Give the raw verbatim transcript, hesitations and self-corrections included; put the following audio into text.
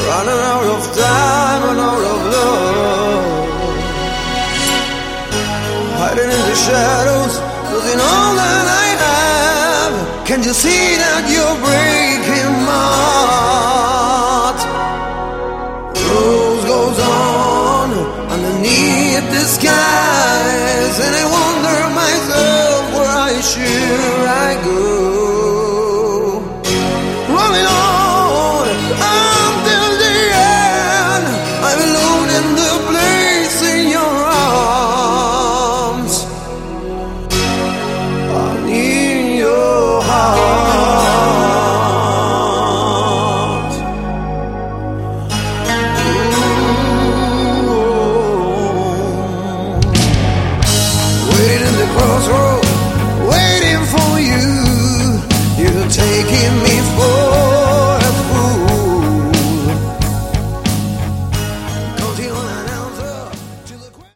running out of time and out of love, hiding in the shadows, losing all that I have. Can't you see that you're breaking my heart?